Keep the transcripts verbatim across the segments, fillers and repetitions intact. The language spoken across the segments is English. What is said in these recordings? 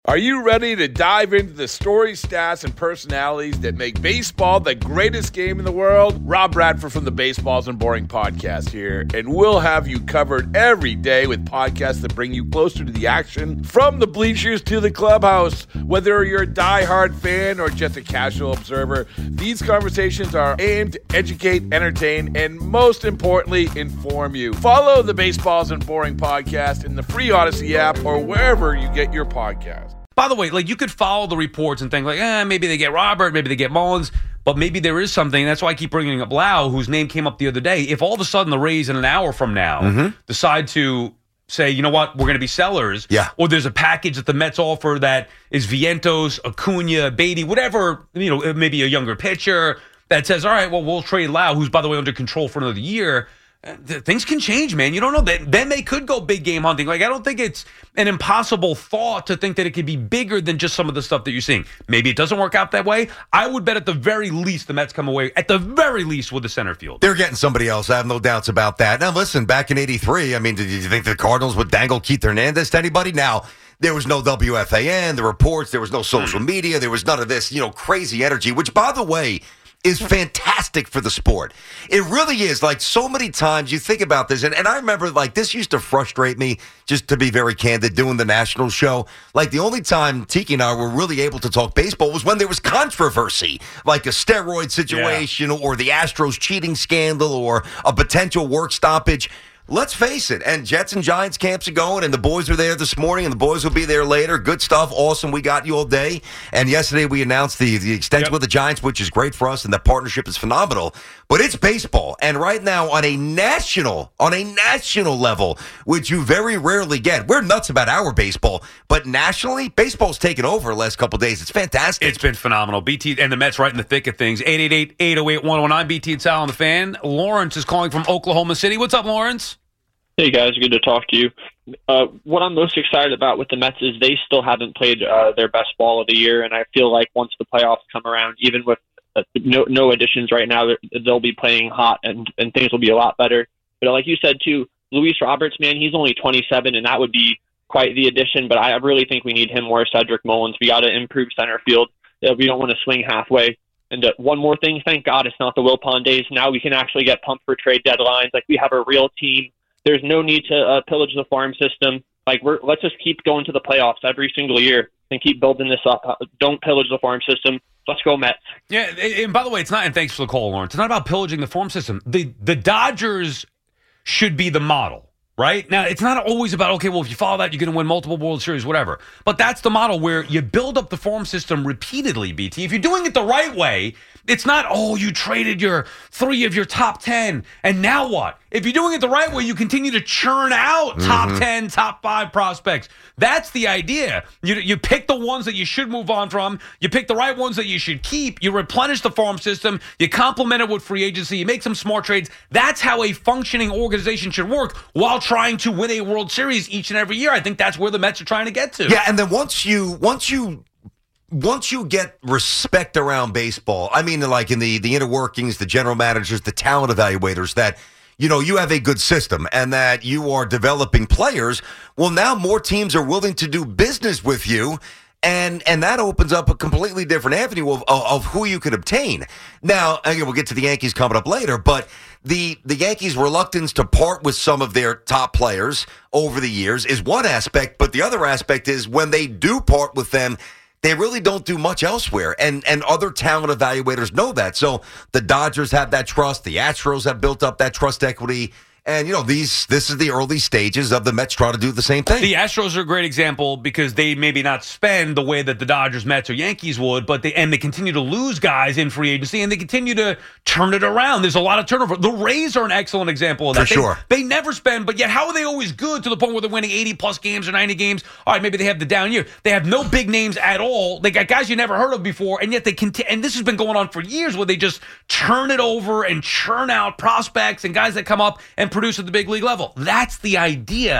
Are you ready to dive into the stories, stats, and personalities that make baseball the greatest game in the world? Rob Bradford from the Baseballs and Boring podcast here, and we'll have you covered every day with podcasts that bring you closer to the action from the bleachers to the clubhouse. Whether you're a diehard fan or just a casual observer, these conversations are aimed to educate, entertain, and most importantly, inform you. Follow the Baseballs and Boring podcast in the free Odyssey app or wherever you get your podcasts. By the way, like you could follow the reports and think like, eh, maybe they get Robert, maybe they get Mullins, but maybe there is something. That's why I keep bringing up Lau, whose name came up the other day. If all of a sudden the Rays in an hour from now mm-hmm. decide to say, you know what, we're going to be sellers, yeah. or there's a package that the Mets offer that is Vientos, Acuna, Beatty, whatever, you know, maybe a younger pitcher that says, all right, well, we'll trade Lau, who's, by the way, under control for another year. Things can change, man. You don't know. Then they could go big game hunting. Like, I don't think it's an impossible thought to think that it could be bigger than just some of the stuff that you're seeing. Maybe it doesn't work out that way. I would bet at the very least the Mets come away, at the very least, with the center field. They're getting somebody else. I have no doubts about that. Now, listen, back in eighty-three, I mean, did you think the Cardinals would dangle Keith Hernandez to anybody? Now, there was no W F A N, the reports, there was no social media, there was none of this, you know, crazy energy, which, by the way, is fantastic for the sport. It really is. Like, so many times you think about this, and, and I remember, like, this used to frustrate me, just to be very candid, doing the national show. Like, the only time Tiki and I were really able to talk baseball was when there was controversy, like a steroid situation yeah. or the Astros cheating scandal or a potential work stoppage. Let's face it, and Jets and Giants camps are going, and the boys are there this morning, and the boys will be there later. Good stuff. Awesome. We got you all day. And yesterday we announced the, the extension yep. with the Giants, which is great for us, and that partnership is phenomenal. But it's baseball. And right now, on a national, on a national level, which you very rarely get, we're nuts about our baseball, but nationally, baseball's taken over the last couple of days. It's fantastic. It's been phenomenal. B T and the Mets right in the thick of things. eight eight eight, eight oh eight, one oh nine, B T and Sal on the Fan. Lawrence is calling from Oklahoma City. What's up, Lawrence? Hey, guys. Good to talk to you. Uh, what I'm most excited about with the Mets is they still haven't played uh, their best ball of the year, and I feel like once the playoffs come around, even with uh, no, no additions right now, they'll be playing hot, and, and things will be a lot better. But like you said, too, Luis Roberts, man, he's only twenty-seven, and that would be quite the addition, but I really think we need him more. Cedric Mullins. We got to improve center field. Uh, we don't want to swing halfway. And uh, one more thing, thank God it's not the Wilpon days. Now we can actually get pumped for trade deadlines. Like, we have a real team. There's no need to uh, pillage the farm system. Like, we're, let's just keep going to the playoffs every single year and keep building this up. Don't pillage the farm system. Let's go, Mets. Yeah, and by the way, it's not, and thanks for the call, Lawrence, it's not about pillaging the farm system. The, the Dodgers should be the model, right? Now, it's not always about, okay, well, if you follow that, you're going to win multiple World Series, whatever. But that's the model where you build up the farm system repeatedly, B T. If you're doing it the right way, it's not, oh, you traded your three of your top ten, and now what? If you're doing it the right way, you continue to churn out top mm-hmm. ten, top five prospects. That's the idea. You you pick the ones that you should move on from. You pick the right ones that you should keep. You replenish the farm system. You complement it with free agency. You make some smart trades. That's how a functioning organization should work while trying to win a World Series each and every year. I think that's where the Mets are trying to get to. Yeah, and then once you once you Once you get respect around baseball, I mean, like in the, the inner workings, the general managers, the talent evaluators, that, you know, you have a good system and that you are developing players, well, now more teams are willing to do business with you, and and that opens up a completely different avenue of, of, of who you can obtain. Now, again, we'll get to the Yankees coming up later, but the, the Yankees' reluctance to part with some of their top players over the years is one aspect, but the other aspect is when they do part with them, they really don't do much elsewhere, and and other talent evaluators know that. So the Dodgers have that trust. The Astros have built up that trust equity. And, you know, these this is the early stages of the Mets trying to do the same thing. The Astros are a great example because they maybe not spend the way that the Dodgers, Mets, or Yankees would, but they and they continue to lose guys in free agency, and they continue to turn it around. There's a lot of turnover. The Rays are an excellent example of that. For sure. They, they never spend, but yet how are they always good to the point where they're winning eighty-plus games or ninety games? All right, maybe they have the down year. They have no big names at all. They got guys you never heard of before, and yet they continue. And this has been going on for years where they just turn it over and churn out prospects and guys that come up and produce at the big league level. That's the idea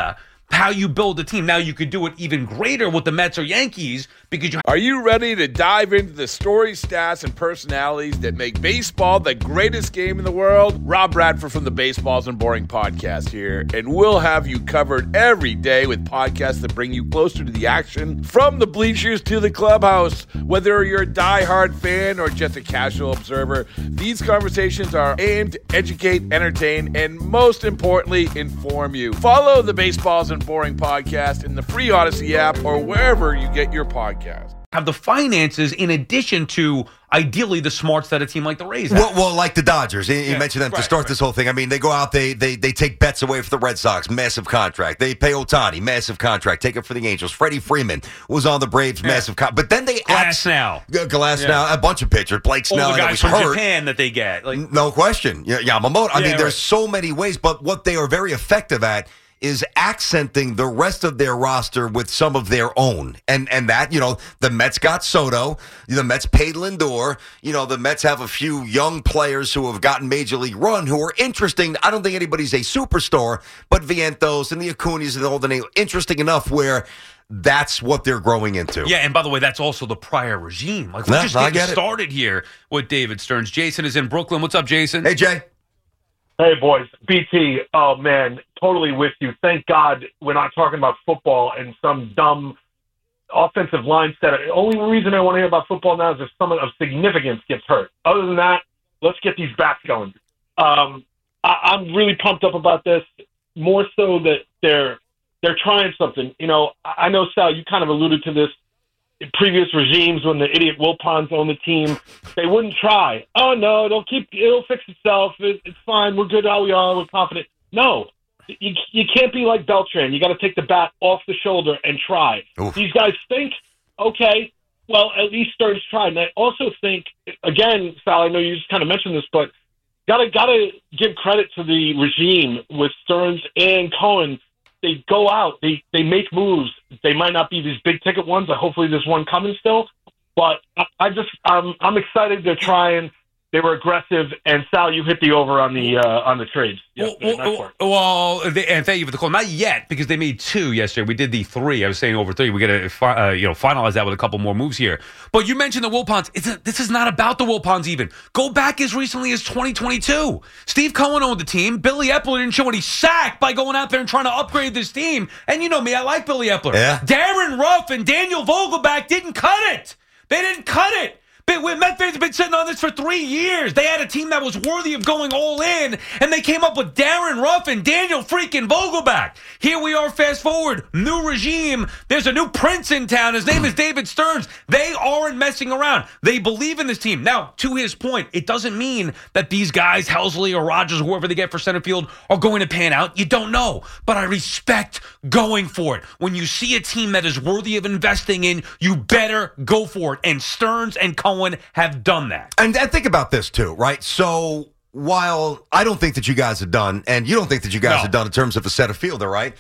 how you build a team. Now you could do it even greater with the Mets or Yankees because you. Are you ready to dive into the stories, stats, and personalities that make baseball the greatest game in the world? Rob Bradford from the Baseballs and Boring podcast here, and we'll have you covered every day with podcasts that bring you closer to the action from the bleachers to the clubhouse. Whether you're a diehard fan or just a casual observer, these conversations are aimed to educate, entertain, and most importantly, inform you. Follow the Baseballs and Boring podcast in the free Odyssey app or wherever you get your podcast. Have the finances in addition to ideally the smarts that a team like the Rays have. Well, well like the Dodgers. You, you Yeah, mentioned them right, to start right. this whole thing. I mean, they go out, they they they take bets away for the Red Sox, massive contract. They pay Ohtani, massive contract. Take it for the Angels. Freddie Freeman was on the Braves, Yeah. massive contract. But then they Glass act- now. G- Glass Yeah. now, a bunch of pitchers. Blake All Snell, the I know, guys was from hurt. Japan that they get. Like, No question. Yeah, Yamamoto. I Yeah, mean, there's right. so many ways, but what they are very effective at is accenting the rest of their roster with some of their own. And and that, you know, the Mets got Soto, the Mets paid Lindor, you know, the Mets have a few young players who have gotten Major League run who are interesting. I don't think anybody's a superstar, but Vientos and the Acuñas and all the names, interesting enough where that's what they're growing into. Yeah, and by the way, that's also the prior regime. Like, we're Yeah, just I getting get it. started here with David Stearns. Jason is in Brooklyn. What's up, Jason? Hey, Jay. Hey, boys. B T, oh, man, totally with you. Thank God we're not talking about football and some dumb offensive line set. The only reason I want to hear about football now is if someone of significance gets hurt. Other than that, let's get these bats going. Um, I, I'm really pumped up about this, more so that they're they're trying something. You know, I I know, Sal, you kind of alluded to this. In previous regimes, when the idiot Wilpons owned the team, they wouldn't try. Oh no, it'll keep, it'll fix itself. It, it's fine. We're good how we are. We're confident. No, you you can't be like Beltran. You got to take the bat off the shoulder and try. Oof. These guys think, okay, well at least Stearns tried. And I also think, again, Sal, I know you just kind of mentioned this, but gotta gotta give credit to the regime with Stearns and Cohen. They go out, they they make moves. They might not be these big ticket ones. Hopefully, there's one coming still. But I, I just I'm I'm excited they're trying. They were aggressive, and Sal, you hit the over on the uh, on the trades. Well, yesterday. well, Nice well, work. well, they- and thank you for the call. Not yet, because they made two yesterday. We did the three. I was saying over three. We got to fi- uh, you know finalize that with a couple more moves here. But you mentioned the Wilpons. It's a, this is not about the Wilpons even. Go back as recently as twenty twenty-two. Steve Cohen owned the team. Billy Epler didn't show any sack by going out there and trying to upgrade this team. And you know me, I like Billy Epler. Yeah. Darren Ruff and Daniel Vogelback didn't cut it. They didn't cut it. But when Met fans have been sitting on this for three years. They had a team that was worthy of going all in, and they came up with Darren Ruff and Daniel freaking Vogelback. Here we are, fast forward, new regime. There's a new prince in town. His name is David Stearns. They aren't messing around. They believe in this team. Now, to his point, it doesn't mean that these guys, Helsley or Rogers, whoever they get for center field, are going to pan out. You don't know. But I respect going for it. When you see a team that is worthy of investing in, you better go for it. And Stearns and Cohen have done that. And, and think about this too, right? So while I don't think that you guys have done, and you don't think that you guys No. have done in terms of a center fielder, right?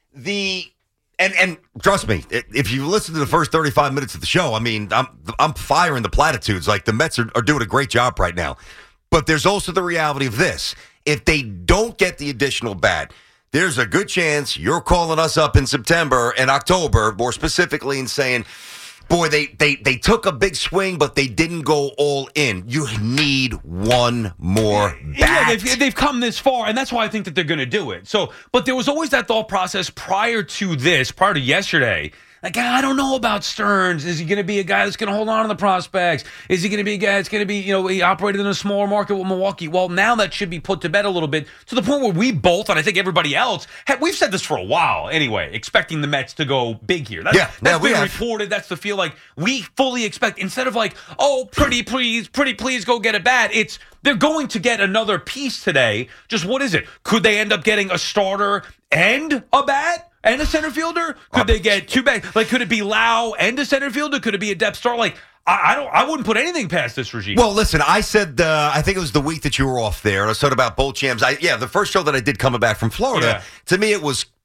The and and trust me, i- if you listen to the first thirty-five minutes of the show, I mean, I'm I'm firing the platitudes. Like the Mets are, are doing a great job right now. But there's also the reality of this: if they don't get the additional bat, there's a good chance you're calling us up in September and October, more specifically, and saying, boy, they, they, they took a big swing, but they didn't go all in. You need one more Yeah, bat. they've, they've come this far, and that's why I think that they're going to do it. So, but there was always that thought process prior to this, prior to yesterday. Like, I don't know about Stearns. Is he going to be a guy that's going to hold on to the prospects? Is he going to be a guy that's going to be, you know, he operated in a smaller market with Milwaukee? Well, now that should be put to bed a little bit to the point where we both, and I think everybody else, have, we've said this for a while anyway, expecting the Mets to go big here. That's, Yeah, that's yeah, we been have. reported. That's the feel like we fully expect, instead of like, oh, pretty please, pretty please go get a bat. It's, they're going to get another piece today. Just what is it? Could they end up getting a starter and a bat? And a center fielder? Could they get two back? Like, could it be Lau and a center fielder? Could it be a depth star? Like, I, I don't. I wouldn't put anything past this regime. Well, listen, I said, uh, I think it was the week that you were off there, and I said about Bolt Jams. I, yeah, the first show that I did coming back from Florida, Yeah. to me it was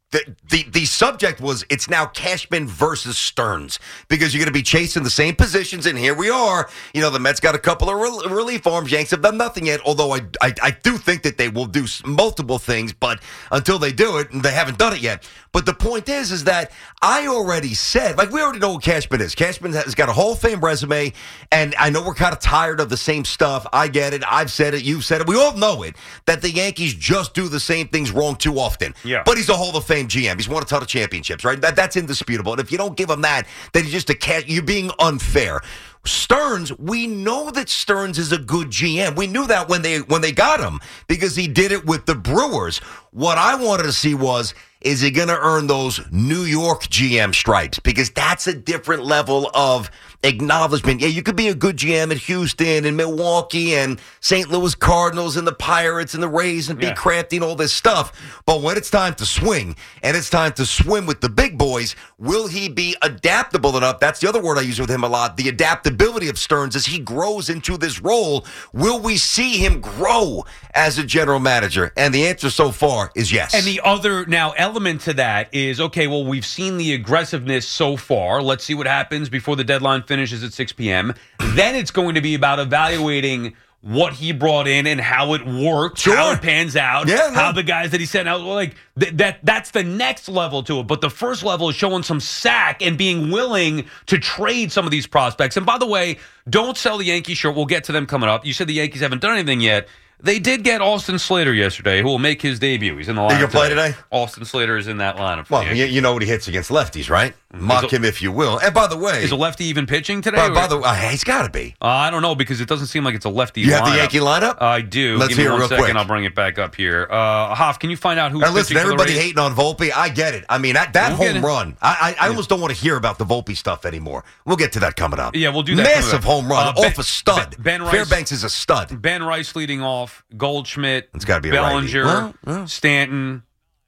The, the the subject was it's now Cashman versus Stearns because you're going to be chasing the same positions, and here we are. You know, the Mets got a couple of rel- relief arms. Yanks have done nothing yet, although I, I I do think that they will do multiple things, but until they do it, and they haven't done it yet. But the point is, is that I already said, like, we already know what Cashman is. Cashman has got a Hall of Fame resume, and I know we're kind of tired of the same stuff. I get it. I've said it. You've said it. We all know it, that the Yankees just do the same things wrong too often. Yeah. But he's a Hall of Fame G M. He's won a ton of championships, right? That, that's indisputable. And if you don't give him that, then he's just a cat. You're being unfair. Stearns, we know that Stearns is a good G M. We knew that when they when they got him because he did it with the Brewers. What I wanted to see was, is he going to earn those New York G M stripes? Because that's a different level of acknowledgement. Yeah, you could be a good G M at Houston and Milwaukee and Saint Louis Cardinals and the Pirates and the Rays and yeah. be crafty and all this stuff. But when it's time to swing and it's time to swim with the big boys, will he be adaptable enough? That's the other word I use with him a lot. The adaptability of Stearns as he grows into this role. Will we see him grow as a general manager? And the answer so far is yes. And the other now element to that is, okay, well, we've seen the aggressiveness so far. Let's see what happens before the deadline finishes at six p.m. Then it's going to be about evaluating what he brought in and how it worked, Sure. how it pans out, Yeah, how no. the guys that he sent out, like th- that. That's the next level to it. But the first level is showing some sack and being willing to trade some of these prospects. And by the way, don't sell the Yankees short. We'll get to them coming up. You said the Yankees haven't done anything yet. They did get Austin Slater yesterday, who will make his debut. He's in the lineup. He gonna play today? Austin Slater is in that lineup. for Well, the you, Yankees. you know what he hits against lefties, right? Mock Is it- him if you will. And by the way, Is a lefty even pitching today? by, or- by the way, uh, he's got to be. Uh, I don't know because it doesn't seem like it's a lefty You have lineup. the Yankee lineup? I do. Let's Give me hear it one real second. quick. I'll bring it back up here. Uh, Hoff, can you find out who's And listen, pitching for the everybody Rays? hating on Volpe, I get it. I mean, that, that We'll get home it. run, I, I, I almost don't want to hear about the Volpe stuff anymore. We'll get to that coming up. Yeah, we'll do that coming Massive up. home run Uh, Ben- off a stud. Ben- Ben Rice- Fairbanks is a stud. Ben Rice leading off, Goldschmidt, It's gotta be a righty. Bellinger, Well, well. Stanton,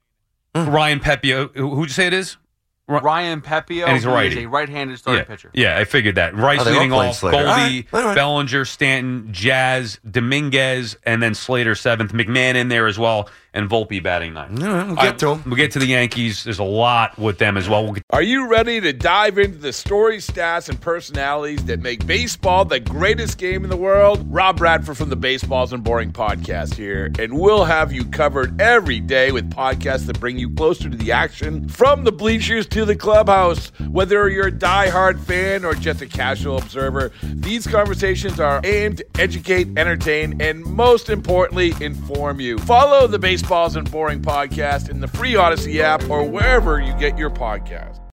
Ryan Pepio. Who, who'd you say it is? Ri- Ryan Pepio, And he's a who is righty. a right-handed starting yeah. pitcher. Yeah, I figured that. Rice Oh, they all leading played off, Slater. Goldie, All right, all right. Bellinger, Stanton, Jazz, Dominguez, and then Slater seventh. McMahon in there as well, and Volpe batting ninth. All right, we'll All get right, to him. We'll get to the Yankees. There's a lot with them as well. We'll get Are you ready to dive into the stories, stats, and personalities that make baseball the greatest game in the world? Rob Bradford from the Baseballs and Boring podcast here, and we'll have you covered every day with podcasts that bring you closer to the action from the bleachers to the clubhouse. Whether you're a diehard fan or just a casual observer, these conversations are aimed to educate, entertain, and most importantly, inform you. Follow the Baseballs and Boring podcast in the free Odyssey app or wherever you get your podcast.